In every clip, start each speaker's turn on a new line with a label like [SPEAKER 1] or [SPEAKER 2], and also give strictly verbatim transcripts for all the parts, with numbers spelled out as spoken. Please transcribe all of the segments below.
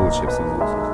[SPEAKER 1] лучше всего.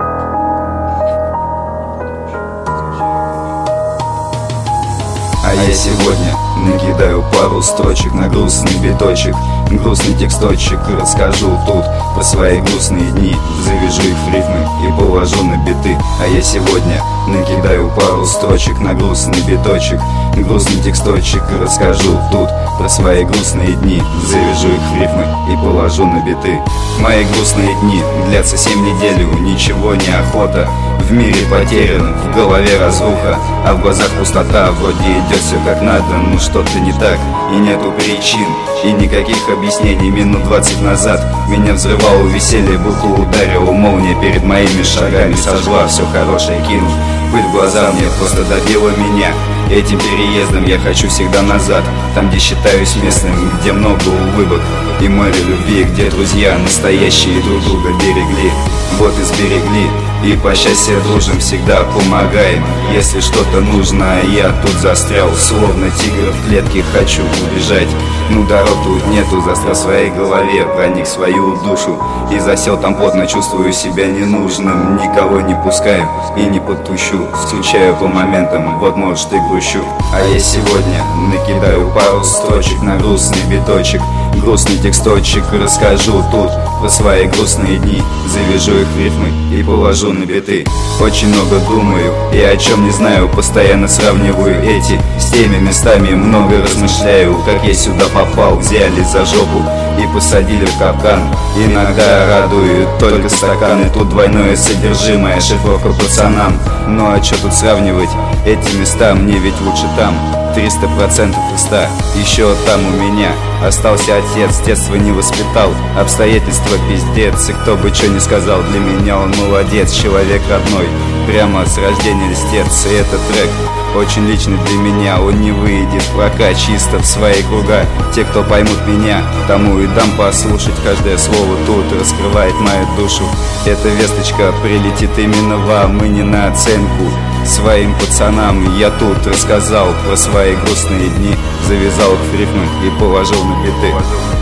[SPEAKER 2] А я сегодня накидаю пару строчек на грустный биточек, грустный тексточек, и расскажу тут про свои грустные дни, завяжу их в рифмы и положу на биты. А я сегодня накидаю пару строчек на грустный биточек, грустный тексточек, и расскажу тут про свои грустные дни, завяжу их в рифмы и положу на биты. Мои грустные дни длятся семь недель, ничего не охота, в мире потерян, в голове разруха, а в глазах пустота. Вроде идет все как надо, но что-то не так, и нету причин, и никаких объяснений. Минут двадцать назад меня взрывало веселье, будто ударила молния перед моими шагами, сожгла все хорошее, кинув пыль в глаза, мне просто добила меня. Этим переездом я хочу всегда назад, там, где считаюсь местным, где много улыбок и море любви, где друзья настоящие друг друга берегли. Вот и сберегли, и по счастью дружим, всегда помогаем. Если что-то нужно, я тут застрял, словно тигр в клетке, хочу убежать. Ну дорог тут нету, застрял в своей голове, проник в свою душу и засел там плотно, чувствую себя ненужным. Никого не пускаю и не подпущу, скучаю по моментам, вот может и грущу. А я сегодня накидаю пару строчек на грустный биточек, грустный тексточек, и расскажу тут про свои грустные дни, завяжу их в рифмы и положу на биты. Очень много думаю и о чем не знаю, постоянно сравниваю эти с теми местами, много размышляю, как я сюда попал. Взяли за жопу и посадили в капкан, иногда радуют только стаканы, тут двойное содержимое, шифровка пацанам. Ну а что тут сравнивать эти места, мне ведь лучше там. Триста процентов из ста. Еще там у меня остался отец, с детства не воспитал, обстоятельства пиздец, и кто бы что ни сказал, для меня он молодец, человек родной, прямо с рождения льстец. И этот трек очень личный для меня, он не выйдет в прокат, чисто в свои круга. Те, кто поймут меня, тому и дам послушать, каждое слово тут раскрывает мою душу. Эта весточка прилетит именно вам и не на оценку. Своим пацанам я тут рассказал про свои грустные дни, завязал их в рифмы и положил на биты.